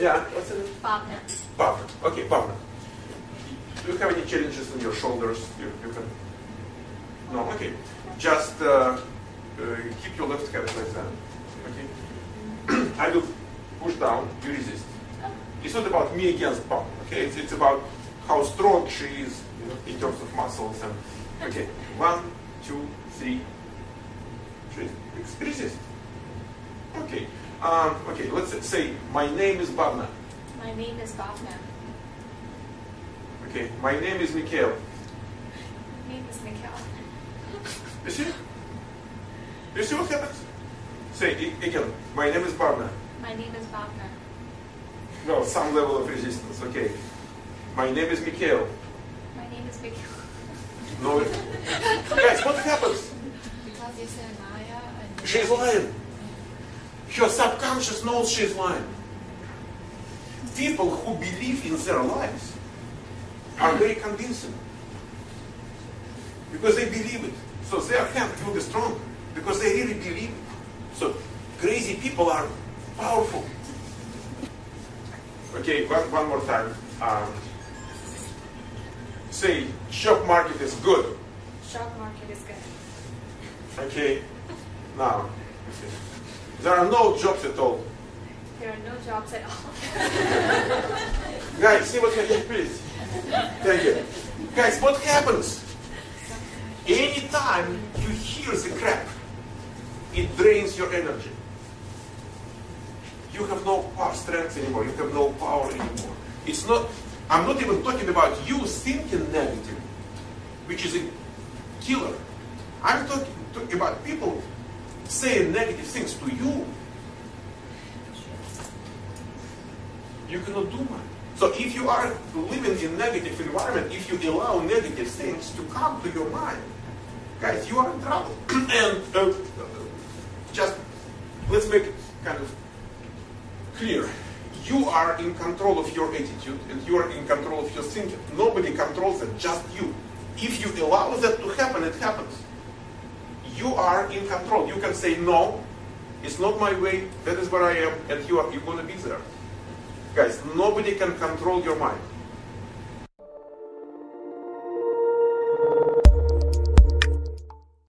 Yeah, what's the name? Bhavna. Bhavna. Okay, Bhavna. Do you have any challenges in your shoulders? You can. No. Okay. Just keep your left hand like that. Okay. I will push down. You resist. It's not about me against Bhavna. Okay. It's about how strong she is, in terms of muscles and. Okay. 1, 2, 3. Resist. Okay. Okay. Let's say my name is Bhavna. My name is Bhavna. Okay. My name is Mikhail. My name is Mikhail. You see? You see what happens? Say again. My name is Bhavna. My name is Bhavna. No, some level of resistance. Okay. My name is Mikhail. My name is Mikhail. No. Guys, what happens? Because you said Maya and... She's lying. Your subconscious knows she's lying. People who believe in their lies are very convincing. Because they believe it. So their hand will be strong. Because they really believe it. So crazy people are powerful. Okay, one more time. Say, stock market is good. Stock market is good. Okay. Now, okay. There are no jobs at all. There are no jobs at all. Guys, see what happens, please. Thank you. Guys, what happens? Anytime you hear the crap, it drains your energy. You have no power strength anymore. You have no power anymore. It's not, I'm not even talking about you thinking negative, which is a killer. I'm talking about people saying negative things to you. You cannot do much. So if you are living in negative environment, if you allow negative things to come to your mind, guys, you are in trouble. And just let's make it kind of clear. You are in control of your attitude and you are in control of your thinking. Nobody controls it, just you. If you allow that to happen, it happens. You are in control. You can say, no, it's not my way, that is where I am, and you're going to be there. Guys, nobody can control your mind.